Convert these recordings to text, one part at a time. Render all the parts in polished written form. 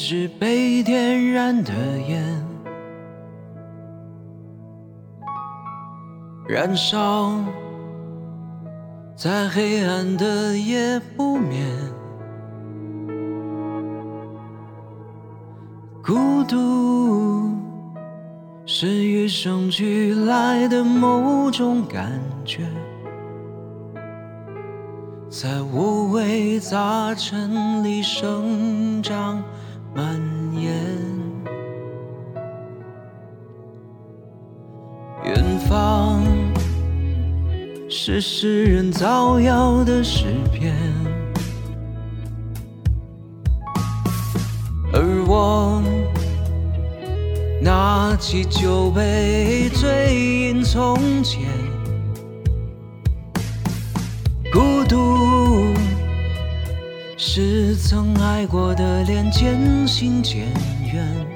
支被点燃的烟，燃烧在黑暗的夜不眠。孤独是与生俱来的某种感觉，在五味杂陈里生长蔓延。远方是诗人造谣的诗篇，而我拿起酒杯醉饮从前。孤独是曾爱过的脸渐行渐远，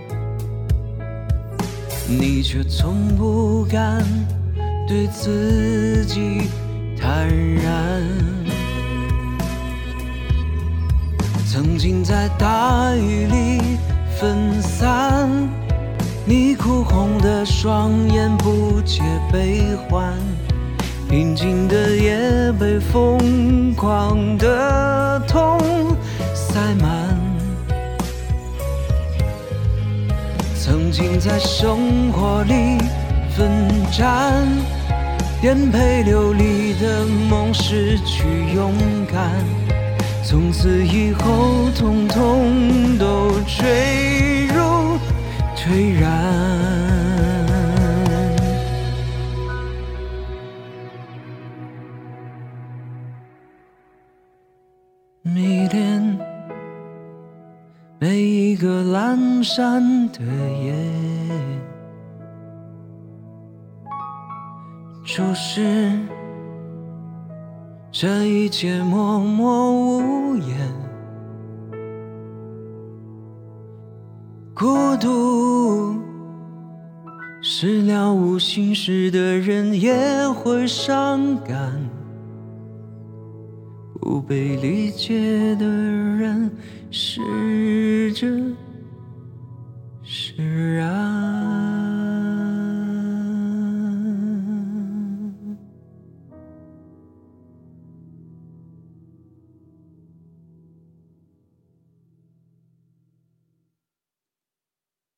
你却从不敢对自己坦然。曾经在大雨里分散，你哭红的双眼不解悲欢，平静的夜被疯狂的痛塞满。曾经在生活里奋战，颠沛流离的梦失去勇敢，从此以后统统都坠入颓然。迷恋每一个阑珊的夜，注视这一切默默无言。孤独是了无心事的人也会伤感，不被理解的人是